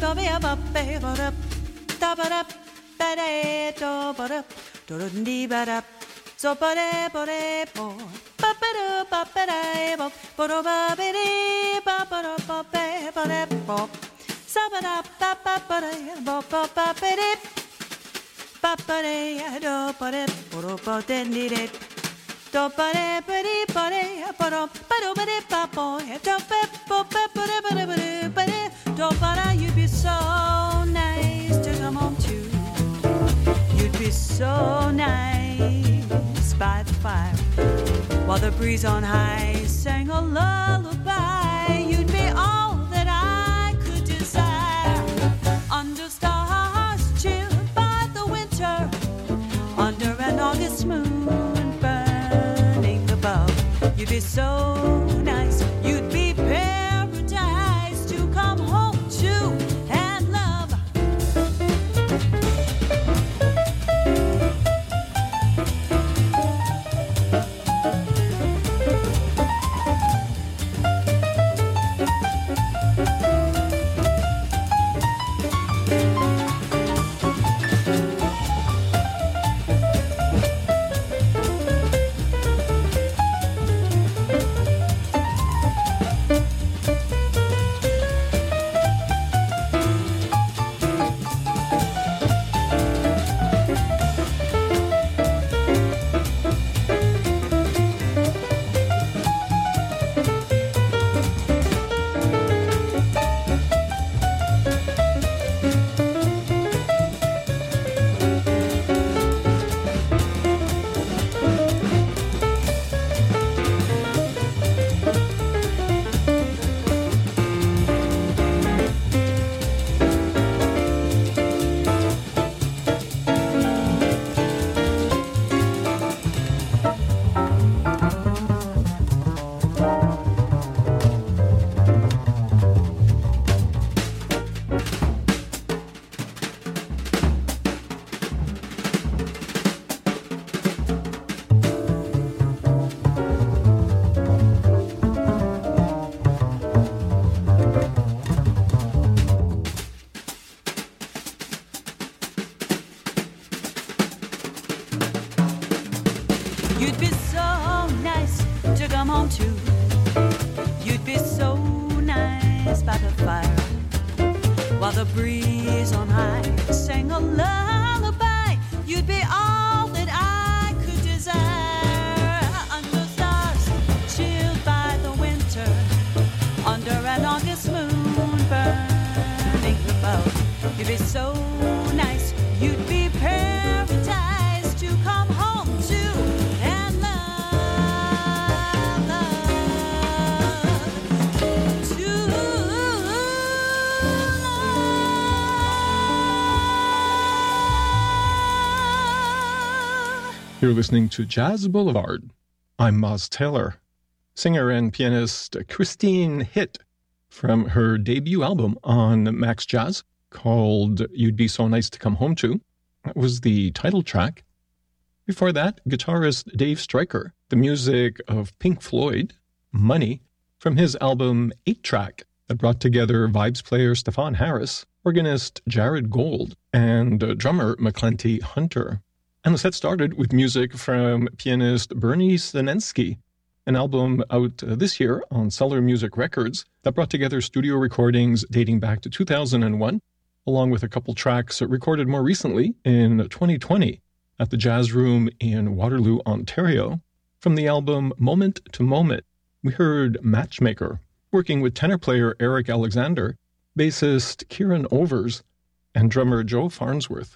You'd be so nice to come home to. You'd be so nice by the fire, while the breeze on high sang a lullaby. You'd be all that I could desire, under stars chilled by the winter, under an August moon burning above. You'd be so nice, you'd be paradise to come home to and love. You'd be so nice to come home to. You'd be so nice by the fire, while the breeze on high sang a lullaby. You'd be all that I could desire, under stars chilled by the winter, under an August moon burning above. You'd be so nice, you'd be paradise to come home to. You're listening to Jazz Boulevard. I'm Moz Taylor. Singer and pianist Christine Hitt, from her debut album on Max Jazz called You'd Be So Nice to Come Home To. That was the title track. Before that, guitarist Dave Stryker, the music of Pink Floyd, Money, from his album 8-Track that brought together vibes player Stefan Harris, organist Jared Gold, and drummer McClenty Hunter. And the set started with music from pianist Bernie Sinensky, an album out this year on Cellar Music Records that brought together studio recordings dating back to 2001, along with a couple tracks recorded more recently in 2020 at the Jazz Room in Waterloo, Ontario. From the album Moment to Moment, we heard Matchmaker, working with tenor player Eric Alexander, bassist Kieran Overs, and drummer Joe Farnsworth.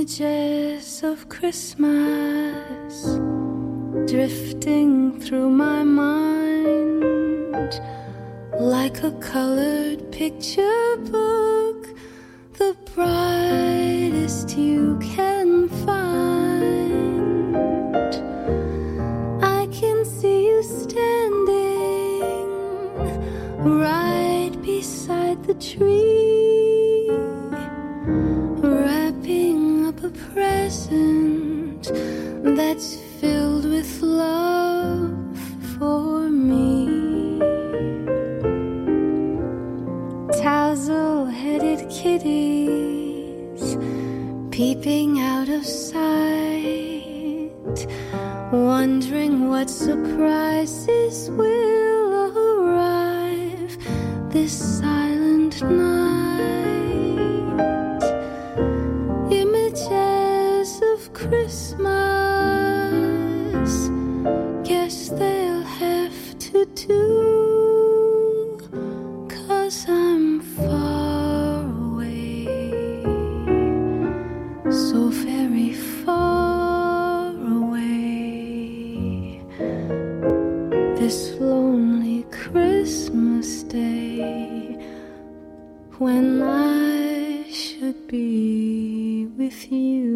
Images of Christmas drifting through my mind like a colored picture book, the brightest you can find. I can see you standing right beside the tree, wrapping up a present that's filled with love for me. Tousle-headed kitties peeping out of sight, wondering what surprises will arrive this silent night. Images of Christmas, guess they'll have to do, 'cause I'm far away, so very far away, this lonely Christmas day, when I should be with you.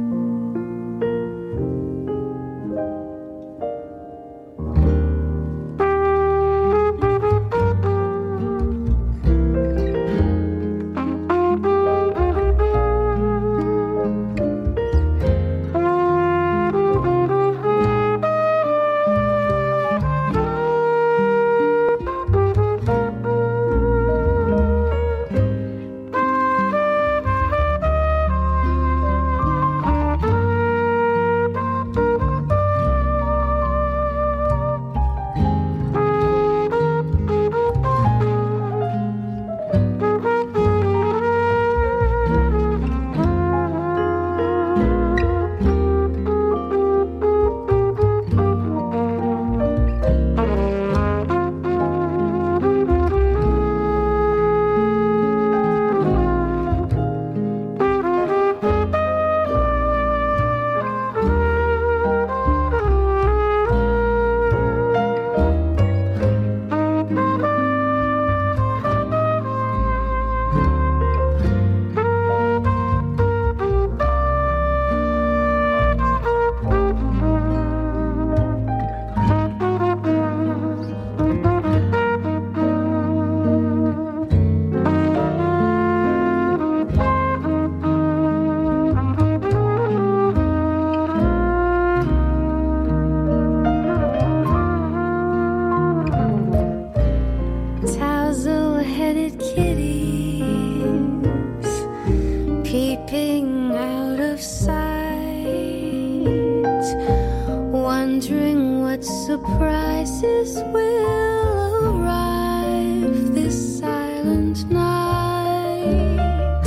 Tousle-headed kitties peeping out of sight, wondering what surprises will arrive this silent night.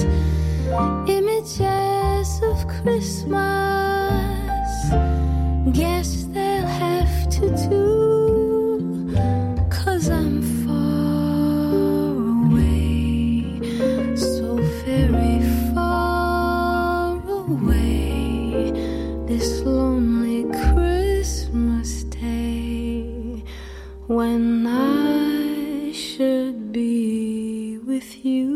Images of Christmas, guess they'll have to do, 'cause I'm far away, so very far away, this lonely Christmas day, when I should be with you.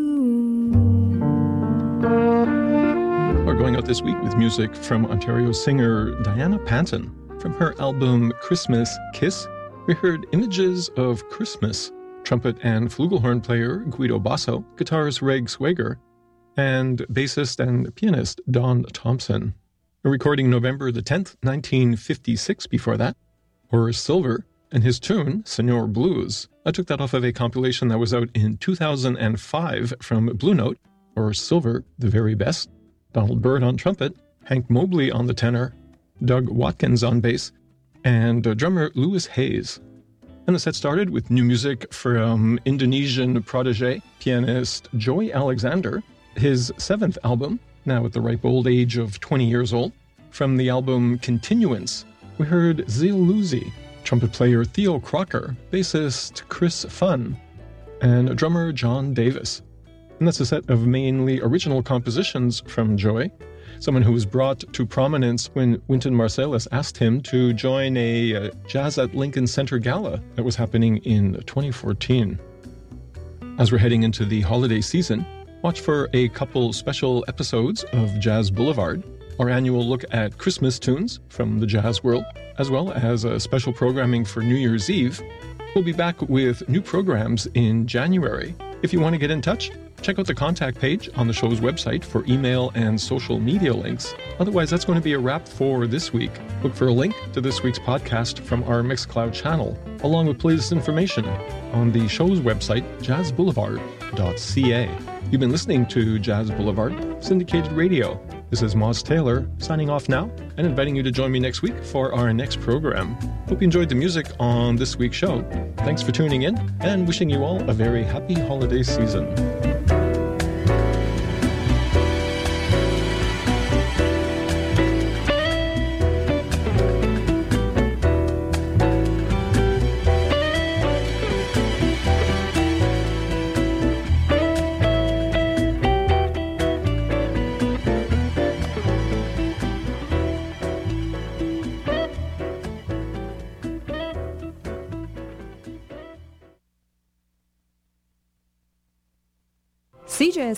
We're going out this week with music from Ontario singer Diana Panton. From her album Christmas Kiss, we heard Images of Christmas, trumpet and flugelhorn player Guido Basso, guitarist Reg Swager, and bassist and pianist Don Thompson. A recording November the 10th, 1956 before that, Horace Silver, and his tune, Senor Blues. I took that off of a compilation that was out in 2005 from Blue Note. Horace Silver, the very best, Donald Byrd on trumpet, Hank Mobley on the tenor, Doug Watkins on bass, and drummer Louis Hayes. And the set started with new music from Indonesian protege pianist Joy Alexander, his 7th album, now at the ripe old age of 20 years old. From the album Continuance, we heard Zil Luzi, trumpet player Theo Crocker, bassist Chris Funn, and drummer John Davis. And that's a set of mainly original compositions from Joy, someone who was brought to prominence when Wynton Marsalis asked him to join a Jazz at Lincoln Center gala that was happening in 2014. As we're heading into the holiday season, watch for a couple special episodes of Jazz Boulevard, our annual look at Christmas tunes from the jazz world, as well as a special programming for New Year's Eve. We'll be back with new programs in January. If you want to get in touch, check out the contact page on the show's website for email and social media links. Otherwise, that's going to be a wrap for this week. Look for a link to this week's podcast from our Mixcloud channel, along with playlist information on the show's website, jazzboulevard.ca. You've been listening to Jazz Boulevard, syndicated radio. This is Moz Taylor, signing off now and inviting you to join me next week for our next program. Hope you enjoyed the music on this week's show. Thanks for tuning in and wishing you all a very happy holiday season.